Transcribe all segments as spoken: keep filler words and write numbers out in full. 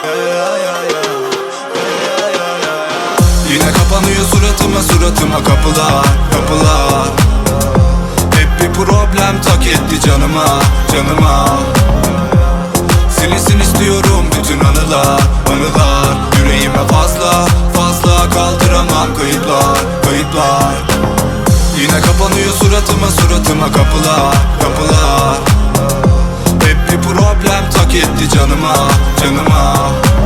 Yine kapanıyor suratıma suratıma kapılar, kapılar. Hep bir problem tak etti canıma, canıma. Silinsin istiyorum bütün anılar, anılar. Yüreğime fazla, fazla kaldıramam kayıplar, kayıplar. Yine kapanıyor suratıma suratıma kapılar, kapılar. Hep bir problem tak etti canıma, canıma.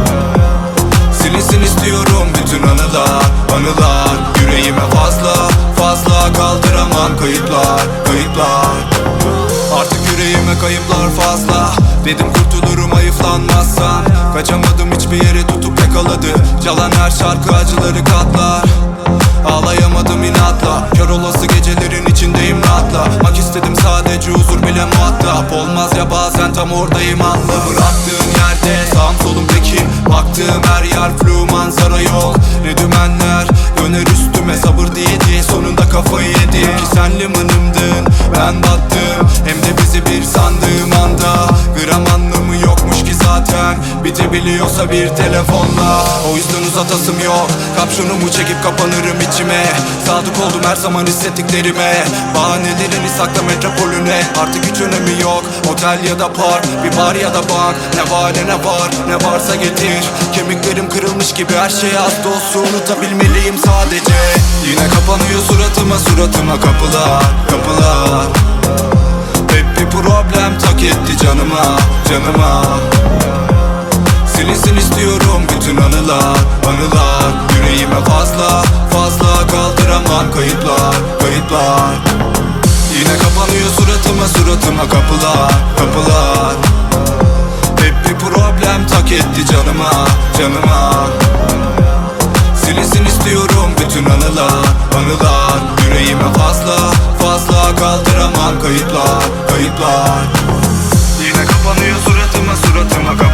Silinsin istiyorum bütün anılar, anılar. Yüreğime fazla, fazla kaldıramam kayıplar, kayıplar. Artık yüreğime kayıplar fazla. Dedim kurtulurum hayıflanmazsam. Kaçamadım hiçbir yere tutup yakaladı. Çalan her şarkı acıları katlar. Ağlayamadım inatla. Kör olası gecelerin içindeyim rahatla. Mak istedim sadece huzur bile muhatap olmaz ya bazen tam oradayım anla. Bıraktığın yerde sağım solum tekim. Baktığım her yer flu manzara yol. Ne dümenler döner üstüme sabır diye diye sonunda kafayı yedim. Ki sen limanımdın ben battım. Hem de bizi bir sandığım anda. Gram anlamı yokmuş ki zaten. Bitebiliyorsa bir telefonla. O yüzden uzatasım yok. Kapşonumu çekip kapanırım içime. Sadık oldum her zaman hissettiklerime. Bahanelerini sakla metropolüne. Artık hiç önemi yok. Otel ya da park, bir bar ya da bank. Ne var ne var, ne varsa getir. Kemiklerim kırılmış gibi her şey az da olsa unutabilmeliyim sadece. Yine kapanıyor suratıma suratıma kapılar, kapılar. Hep bir problem tak etti canıma, canıma. Silinsin istiyorum bütün anılar, anılar. Yüreğime fazla, fazla kaldıramam kayıplar, kayıplar. Yine kapanıyor suratıma suratıma kapılar, kapılar. Hep bir problem tak etti canıma, canıma. Silinsin istiyorum bütün anılar, anılar. Yüreğime fazla, fazla kaldıramam kayıplar, kayıplar. Yine kapanıyor suratıma suratıma kapılar.